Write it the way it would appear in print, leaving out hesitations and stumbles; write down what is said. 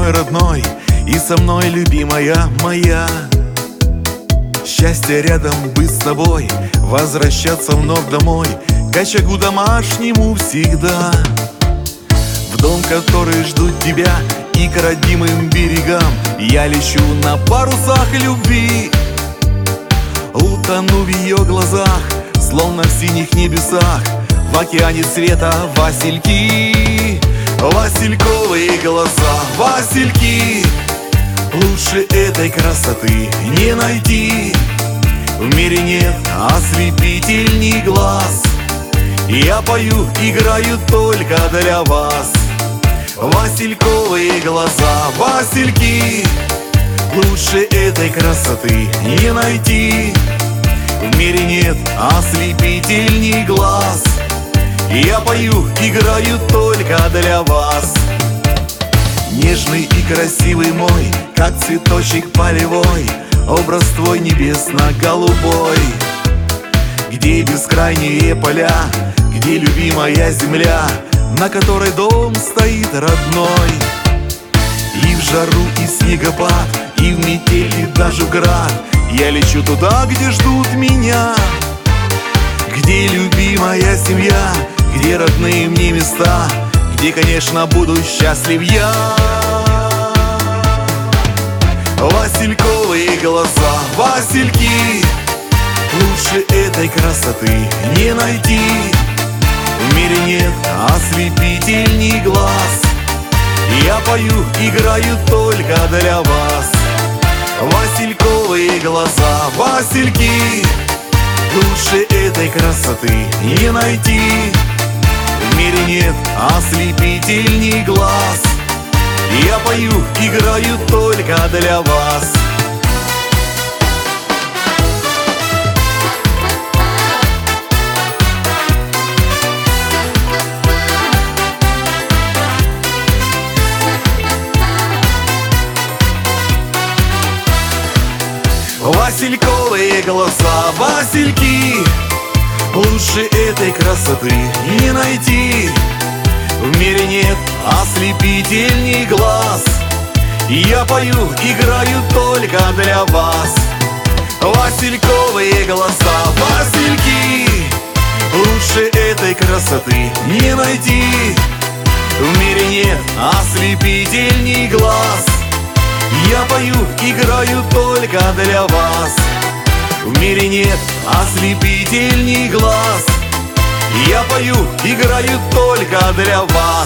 мой родной, и со мной, любимая моя. Счастье рядом быть с тобой, возвращаться вновь домой, к очагу домашнему всегда. В дом, который ждут тебя, и к родимым берегам я лечу на парусах любви. Утону в ее глазах, словно в синих небесах, в океане цвета васильки. Васильковые глаза, васильки, лучше этой красоты не найти. В мире нет ослепительней глаз, я пою, играю только для вас. Васильковые глаза, васильки, лучше этой красоты не найти. В мире нет ослепительней глаз, я пою, играю только для вас. Нежный и красивый мой, как цветочек полевой, образ твой небесно-голубой. Где бескрайние поля, где любимая земля, на которой дом стоит родной. И в жару, и в снегопад, и в метель, и даже в град я лечу туда, где ждут меня. Где любимая семья, где родные мне места, где, конечно, буду счастлив я. Васильковые глаза, васильки, лучше этой красоты не найти. В мире нет ослепительней глаз, я пою, играю только для вас. Васильковые глаза, васильки, лучше этой красоты не найти. В мире нет ослепительней глаз, я пою, играю только для вас. Васильковые глаза, васильки, лучше этой красоты не найти. В мире нет ослепительней глаз, я пою, играю только для вас. Васильковые глаза, васильки, лучше этой красоты не найти. В мире нет ослепительней глаз, я пою, играю только для вас. В мире нет ослепительней глаз, я пою, играю только для вас.